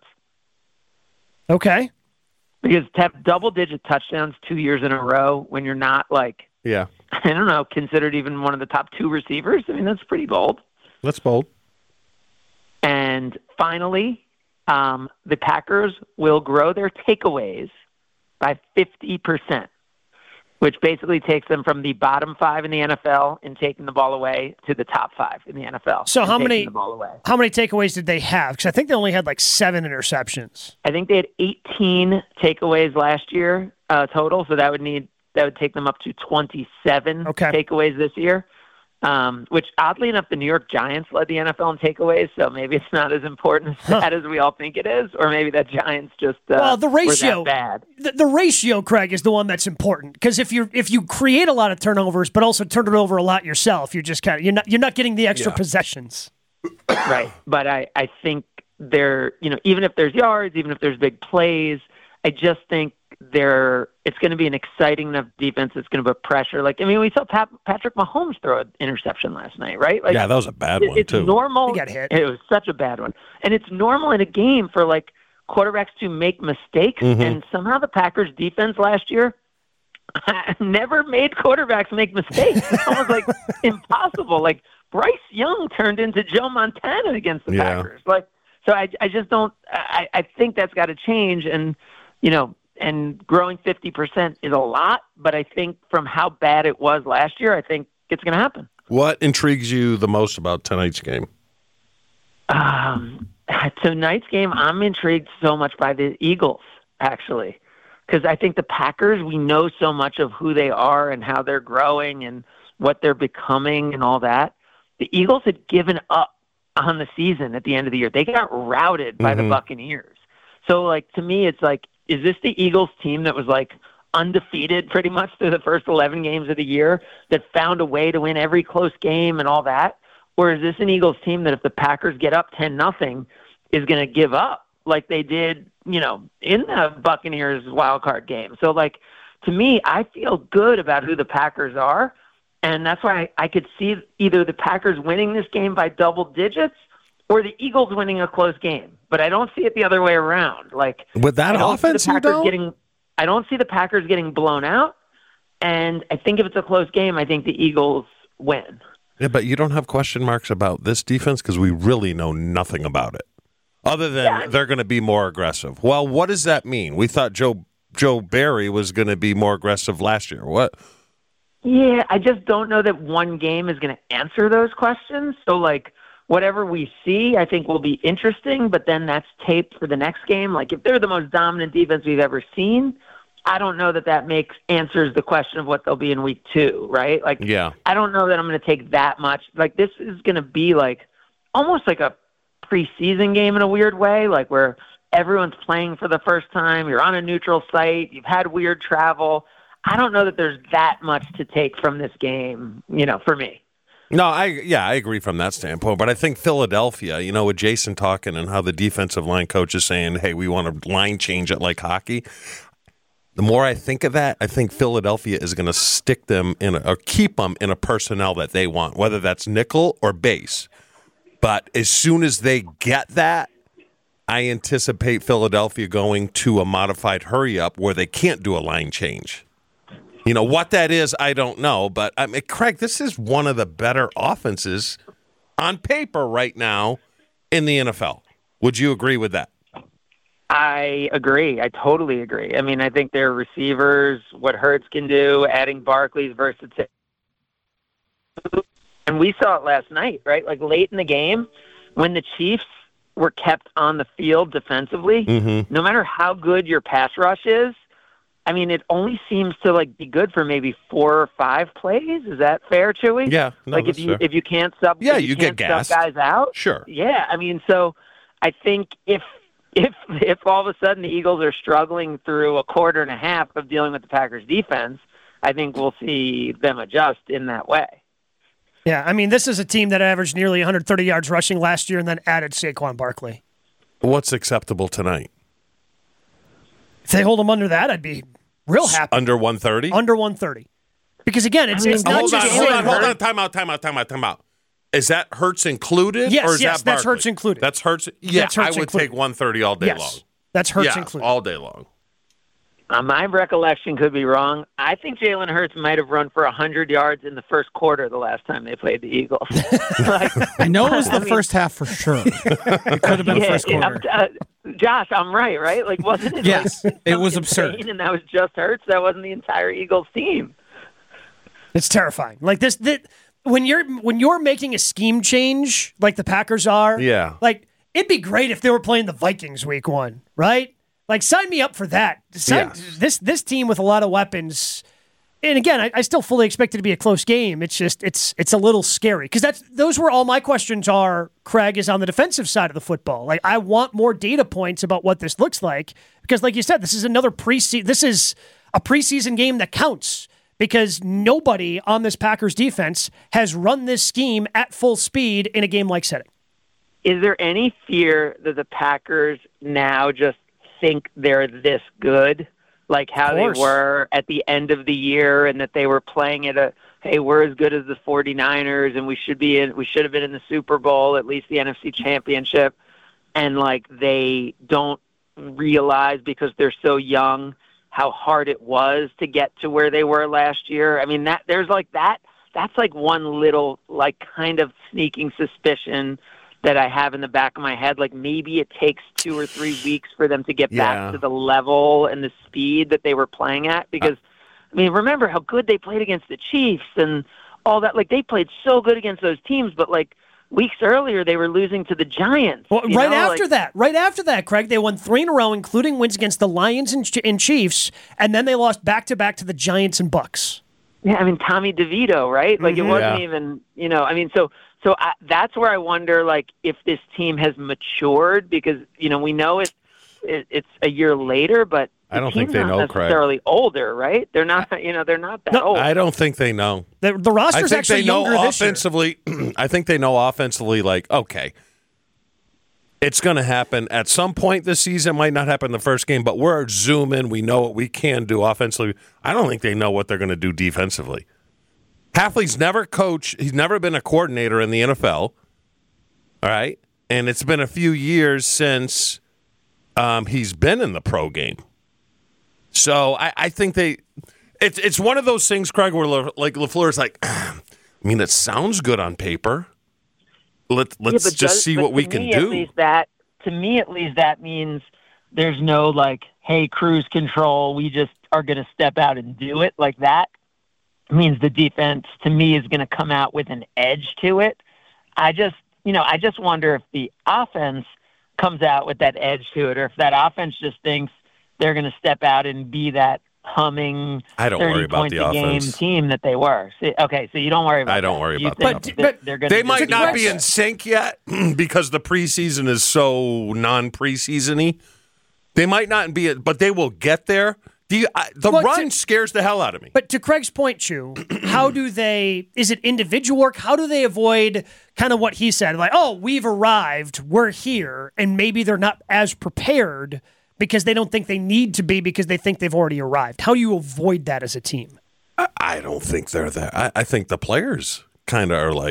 Okay.
Because to have double-digit touchdowns 2 years in a row when you're not,
yeah,
I don't know, considered even one of the top 2 receivers, I mean, that's pretty bold.
That's bold.
And finally, the Packers will grow their takeaways by 50%, which basically takes them from the bottom 5 in the NFL in taking the ball away to the top 5 in the NFL.
So how many
takeaways
did they have? Because I think they only had 7 interceptions.
I think they had 18 takeaways last year total, so that would take them up to 27 takeaways this year. Which oddly enough, the New York Giants led the NFL in takeaways, so maybe it's not as important as that as we all think it is, or maybe the Giants just
the ratio
were that bad.
The ratio, Craig, is the one that's important because if you create a lot of turnovers but also turn it over a lot yourself, you're just you're not getting the extra possessions.
Right, but I think even if there's yards, even if there's big plays, I just think it's going to be an exciting enough defense that's going to put pressure. We saw Patrick Mahomes throw an interception last night, right?
Yeah, that was a bad one,
it's
too.
It's normal.
He got hit.
It was such a bad one. And it's normal in a game for, quarterbacks to make mistakes.
Mm-hmm.
And somehow the Packers defense last year never made quarterbacks make mistakes. It's almost impossible. Bryce Young turned into Joe Montana against the Packers. So I just don't – I think that's got to change. And, and growing 50% is a lot, but I think from how bad it was last year, I think it's going to happen.
What intrigues you the most about tonight's game?
Tonight's game, I'm intrigued so much by the Eagles, actually, because I think the Packers, we know so much of who they are and how they're growing and what they're becoming and all that. The Eagles had given up on the season at the end of the year. They got routed by the Buccaneers. So, to me, it's is this the Eagles team that was undefeated pretty much through the first 11 games of the year that found a way to win every close game and all that? Or is this an Eagles team that if the Packers get up 10-0 is going to give up like they did, in the Buccaneers wild card game? So to me, I feel good about who the Packers are. And that's why I could see either the Packers winning this game by double digits or the Eagles winning a close game. But I don't see it the other way around.
With that offense,
I don't see the Packers getting blown out. And I think if it's a close game, I think the Eagles win.
Yeah, but you don't have question marks about this defense because we really know nothing about it. Other than they're going to be more aggressive. Well, what does that mean? We thought Joe Barry was going to be more aggressive last year. What?
Yeah, I just don't know that one game is going to answer those questions. So, whatever we see, I think will be interesting, but then that's taped for the next game. If they're the most dominant defense we've ever seen, I don't know that answers the question of what they'll be in week 2, right?
Yeah.
I don't know that I'm going to take that much. This is going to be almost like a preseason game in a weird way, where everyone's playing for the first time. You're on a neutral site. You've had weird travel. I don't know that there's that much to take from this game, for me.
No, I agree from that standpoint. But I think Philadelphia, with Jason talking and how the defensive line coach is saying, hey, we want to line change it like hockey. The more I think of that, I think Philadelphia is going to stick them or keep them in a personnel that they want, whether that's nickel or base. But as soon as they get that, I anticipate Philadelphia going to a modified hurry-up where they can't do a line change. You know, what that is, I don't know. But, I mean, Craig, this is one of the better offenses on paper right now in the NFL. Would you agree with that?
I agree. I totally agree. I mean, I think their receivers, what Hurts can do, adding Barkley's versatility. And we saw it last night, right? Like late in the game, when the Chiefs were kept on the field defensively, no matter how good your pass rush is, I mean, it only seems to like be good for maybe 4 or 5 plays. Is that fair, Chewy?
Yeah. No,
like if you can't sub,
you
can't
get gassed.
sub guys out.
Sure.
Yeah. I mean, so I think if all of a sudden the Eagles are struggling through a quarter and a half of dealing with the Packers defense, I think we'll see them adjust in that way.
Yeah, I mean, this is a team that averaged nearly 130 yards rushing last year and then added Saquon Barkley.
What's acceptable tonight?
If they hold them under that, I'd be real happy.
Under 130?
Under 130. Because, again, it's not
hold
just
on. Time out. Is that Hurts included?
Yes,
or is that
that's
Barkley?
Hurts included.
That's Hurts? Yeah,
That's Hurts
I would
included.
take 130 all day
Yes,
long.
that's Hurts included.
all day long.
My recollection could be wrong. I think Jalen Hurts might have run for 100 yards in the first quarter the last time they played the Eagles.
I know it was the first half for sure. It could have been the first quarter.
Josh, I'm right? Like, wasn't it?
Yes,
like,
it was
insane,
absurd.
and that was just Hurts. That wasn't the entire Eagles team.
It's terrifying. Like this when you're making a scheme change like the Packers are.
Yeah.
Like it'd be great if they were playing the Vikings week 1, right? Like sign me up for that. This team with a lot of weapons. And again, I still fully expect it to be a close game. It's just it's a little scary because those were all my questions are. Craig is on the defensive side of the football. Like I want more data points about what this looks like because, like you said, this is another preseason. This is a preseason game that counts because nobody on this Packers defense has run this scheme at full speed in a game-like setting.
Is there any fear that the Packers now just think they're this good? Like how they were at the end of the year and that they were playing at hey, we're as good as the 49ers and we should have been in the Super Bowl, at least the NFC Championship. And like they don't realize because they're so young how hard it was to get to where they were last year. I mean, that's like one little like kind of sneaking suspicion that I have in the back of my head. Like maybe it takes 2 or 3 weeks for them to get back to the level and the speed that they were playing at. Because, I mean, remember how good they played against the Chiefs and all that. Like they played so good against those teams, but like weeks earlier they were losing to the Giants.
Well, right after that, Craig, they won 3 in a row, including wins against the Lions and Chiefs, and then they lost back-to-back to the Giants and Bucks.
Yeah, I mean, Tommy DeVito, right? Like it wasn't even, I mean, so that's where I wonder, like, if this team has matured because, we know it's a year later, but
I don't think they know, Craig.
Necessarily older, right? They're not, they're not that old.
I don't think they know.
The roster's actually younger this year.
I think they know offensively, like, okay, it's going to happen at some point this season. It might not happen the first game, but we're zooming. We know what we can do offensively. I don't think they know what they're going to do defensively. Hafley's never coached. He's never been a coordinator in the NFL. All right? And it's been a few years since he's been in the pro game. So I think it's one of those things, Craig, where like LaFleur's like, I mean, it sounds good on paper. Let's just see what we can do.
To me, at least, that means there's no like, hey, cruise control. We just are going to step out and do it like that. Means the defense, to me, is going to come out with an edge to it. I just wonder if the offense comes out with that edge to it, or if that offense just thinks they're going to step out and be that humming 30 points a game team that they were. Okay, so you don't worry about that.
I don't worry about that.
But
they might not be in sync yet because the preseason is so non-preseason-y. They might not be, but they will get there. Run scares the hell out of me.
But to Craig's point, Chew, is it individual work? How do they avoid kind of what he said? Like, oh, we've arrived, we're here, and maybe they're not as prepared because they don't think they need to be because they think they've already arrived. How do you avoid that as a team?
I don't think they're that. I think the players kind of are like,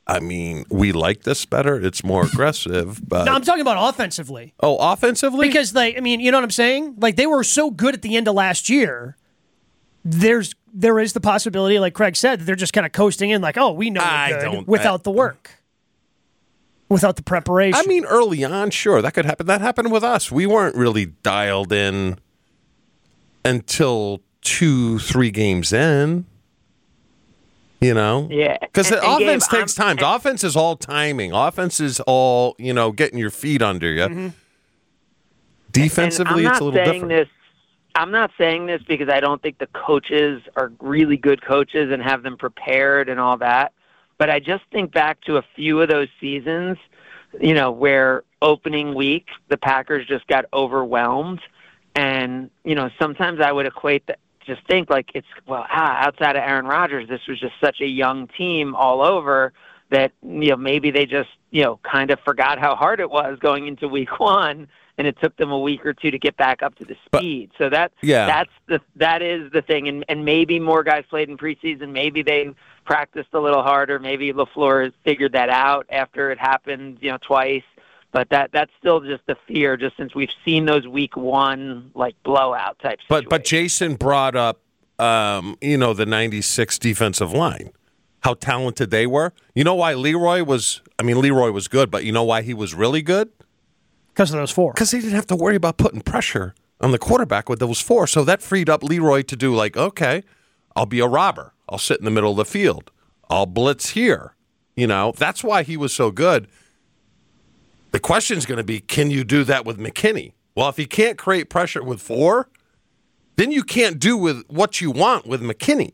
I mean, we like this better. It's more aggressive, but
No, I'm talking about offensively.
oh, offensively,
Because they, I mean, you know what I'm saying? Like they were so good at the end of last year. There is the possibility, like Craig said, that they're just kind of coasting in, like, oh, we know we're good without the work, without the preparation.
I mean, early on, sure, that could happen. That happened with us. We weren't really dialed in until 2-3 games in. You know?
Yeah.
Because
And
offense
Gabe,
takes time. Offense is all timing. Offense is all, getting your feet under you.
Mm-hmm.
Defensively, it's a little different.
I'm not saying this because I don't think the coaches are really good coaches and have them prepared and all that. But I just think back to a few of those seasons, where opening week, the Packers just got overwhelmed. And, sometimes I would equate that. Just think like outside of Aaron Rodgers, this was just such a young team all over that, maybe they just, kind of forgot how hard it was going into week one, and it took them a week or two to get back up to the speed. So that is the thing. And maybe more guys played in preseason. Maybe they practiced a little harder. Maybe LaFleur figured that out after it happened, twice. But that's still just the fear, just since we've seen those week one like blowout type situations.
But Jason brought up, the 96 defensive line, how talented they were. You know why Leroy was good, but you know why he was really good?
Because of those 4.
Because he didn't have to worry about putting pressure on the quarterback with those 4. So that freed up Leroy to do like, okay, I'll be a robber. I'll sit in the middle of the field. I'll blitz here. That's why he was so good. The question is going to be, can you do that with McKinney? Well, if he can't create pressure with 4, then you can't do with what you want with McKinney.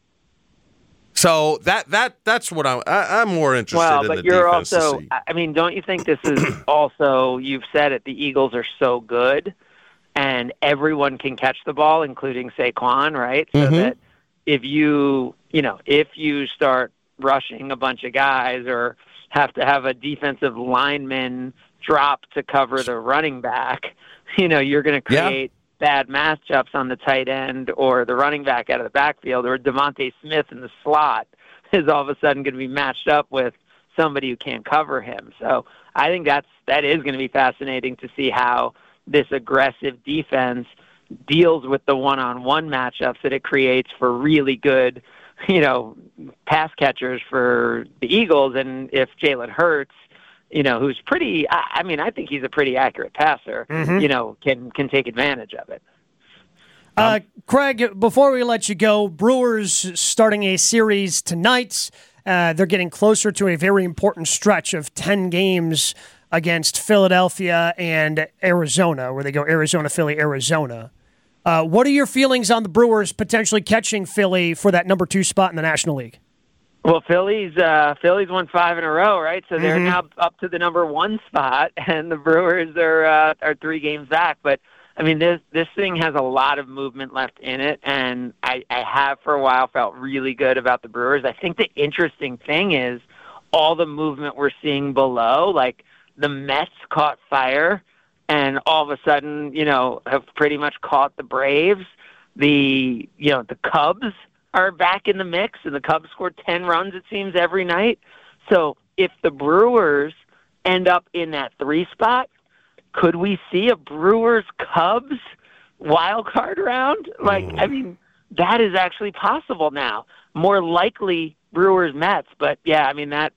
So that's what I'm more interested in.
Well, but
the
you're
defense
also,
to see.
I mean, don't you think this is also, you've said it, the Eagles are so good and everyone can catch the ball, including Saquon, right? So that if you start rushing a bunch of guys or have to have a defensive lineman drop to cover the running back, you're going to create bad matchups on the tight end or the running back out of the backfield, or Devontae Smith in the slot is all of a sudden going to be matched up with somebody who can't cover him. So I think that is going to be fascinating to see how this aggressive defense deals with the one-on-one matchups that it creates for really good, pass catchers for the Eagles. And if Jalen Hurts, who's pretty, I think he's a pretty accurate passer, can take advantage of it.
Craig, before we let you go, Brewers starting a series tonight. They're getting closer to a very important stretch of 10 games against Philadelphia and Arizona, where they go Arizona, Philly, Arizona. What are your feelings on the Brewers potentially catching Philly for that number 2 spot in the National League?
Well, Philly's won 5 in a row, right? So they're now up to the number 1 spot, and the Brewers are 3 games back. But I mean, this thing has a lot of movement left in it, and I have for a while felt really good about the Brewers. I think the interesting thing is all the movement we're seeing below. Like the Mets caught fire, and all of a sudden, have pretty much caught the Braves. The Cubs are back in the mix, and the Cubs scored 10 runs, it seems, every night. So if the Brewers end up in that 3 spot, could we see a Brewers-Cubs wild card round? That is actually possible now. More likely Brewers-Mets, but yeah, I mean, that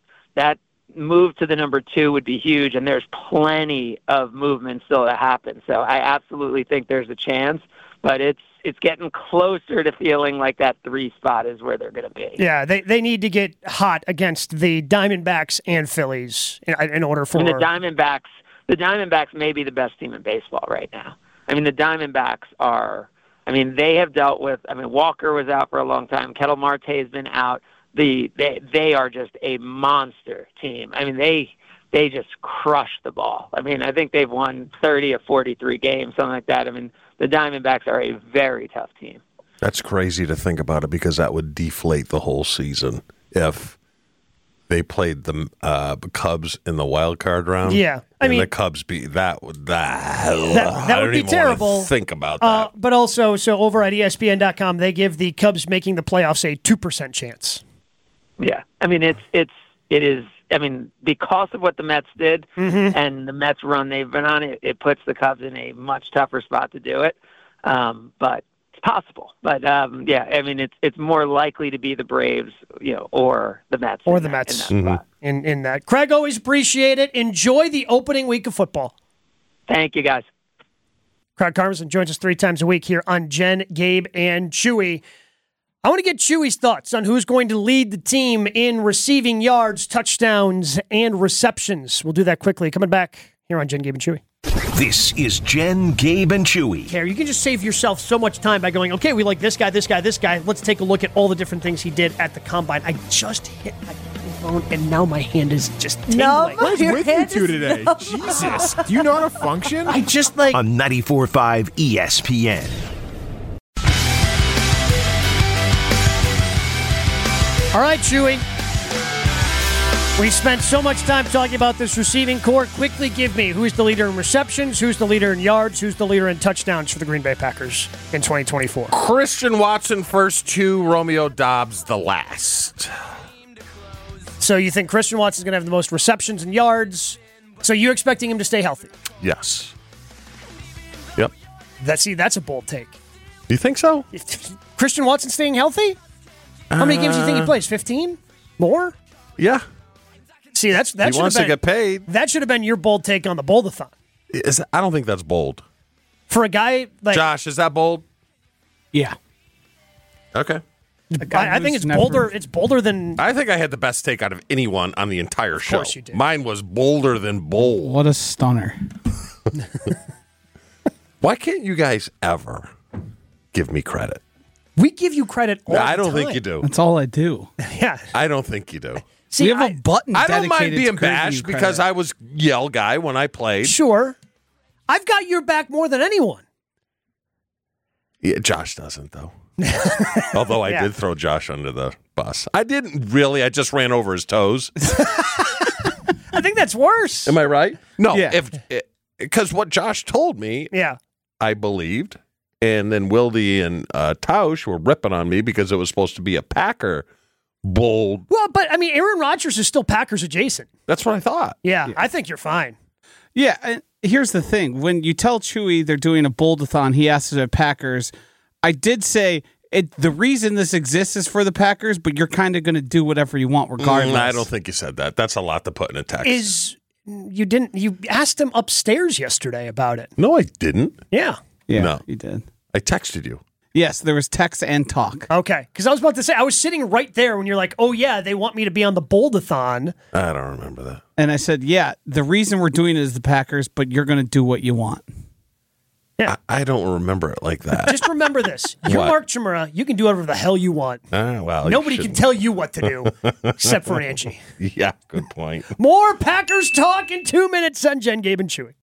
move to the number 2 would be huge, and there's plenty of movement still to happen. So I absolutely think there's a chance, but it's getting closer to feeling like that 3 spot is where they're going to be.
Yeah, they need to get hot against the Diamondbacks and Phillies in order for...
And the Diamondbacks may be the best team in baseball right now. I mean, the Diamondbacks are... I mean, they have dealt with... I mean, Walker was out for a long time. Ketel Marte has been out. They are just a monster team. I mean, they just crush the ball. I mean, I think they've won 30 or 43 games, something like that. I mean, the Diamondbacks are a very tough team.
That's crazy to think about it, because that would deflate the whole season if they played the Cubs in the wild card round.
Yeah,
I mean, the Cubs beat that would be
terrible.
Think about that.
But also, so over at ESPN.com, they give the Cubs making the playoffs a 2% chance.
Yeah, I mean, it's it is. I mean, because of what the Mets did
Mm-hmm.
and the Mets run they've been on, it puts the Cubs in a much tougher spot to do it. But it's possible. But yeah, I mean, it's more likely to be the Braves, or the Mets,
Or
in
the
that-
Mets.
in that spot.
In that. Craig, always appreciate it. Enjoy the opening week of football.
Thank you, guys.
Craig Carmison joins us 3 times a week here on Jen, Gabe, and Chewy. I want to get Chewy's thoughts on who's going to lead the team in receiving yards, touchdowns, and receptions. We'll do that quickly. Coming back here on Jen, Gabe, and Chewy.
This is Jen, Gabe, and Chewy.
Here, you can just save yourself so much time by going, okay, we like this guy, this guy, this guy. Let's take a look at all the different things he did at the combine. I just hit my phone, and now my hand is just tingling.
No,
What is
your
with you
hand
two
is
today?
no.
Jesus. Do you know how to function?
I just like...
On 94.5 ESPN.
All right, Chewy. We spent so much time talking about this receiving core. Quickly give me who's the leader in receptions, who's the leader in yards, who's the leader in touchdowns for the Green Bay Packers in 2024.
Christian Watson first 2, Romeo Dobbs the last.
So you think Christian Watson's going to have the most receptions and yards. So you expecting him to stay healthy?
Yes. Yep.
That's a bold take.
You think so?
Christian Watson staying healthy? How many games do you think he plays? 15? More?
Yeah.
See, that
He
should have
wants
been
to get paid.
That should have been your bold take on the Boldathon.
I don't think that's bold.
For a guy like
Josh, is that bold?
Yeah.
Okay.
I think it's bolder. It's bolder than.
I think I had the best take out of anyone on the entire show.
course you did.
Mine was bolder than bold.
What a stunner.
Why can't you guys ever give me credit?
We give you credit all the
I don't think
time.
you do.
That's all I do.
Yeah.
I don't think you do.
See,
we have a button
I don't mind
dedicated
being
to giving you
bashed
credit.
because I was yell guy when I played.
Sure. I've got your back more than anyone.
Yeah, Josh doesn't, though. Although I
Yeah.
did throw Josh under the bus. I didn't really. I just ran over his toes.
I think that's worse.
Am I right? No.
Yeah.
Because what Josh told me,
Yeah.
I believed. And then Wilde and Tausch were ripping on me because it was supposed to be a Packer bold.
Well, but I mean, Aaron Rodgers is still Packers adjacent.
That's what I thought.
Yeah, I think you're fine.
Yeah, and here's the thing. When you tell Chewy they're doing a Boldathon, he asked the Packers. I did say the reason this exists is for the Packers, but you're kind of going to do whatever you want regardless.
I don't think you said that. That's a lot to put in a text.
You asked him upstairs yesterday about it.
No, I didn't.
Yeah.
Yeah,
No.
you did.
I texted you.
Yes, there was text and talk.
Okay. Because I was about to say, I was sitting right there when you're like, oh, yeah, they want me to be on the Boldathon.
I don't remember that.
And I said, yeah, the reason we're doing it is the Packers, but you're going to do what you want.
Yeah.
I don't remember it like that.
Just remember this. You're
What?
Mark Chimera. You can do whatever the hell you want.
Well, you
Nobody can
shouldn't.
tell you what to do except for Angie.
Yeah, good point.
More Packers talk in 2 minutes on Jen, Gabe, and Chewy.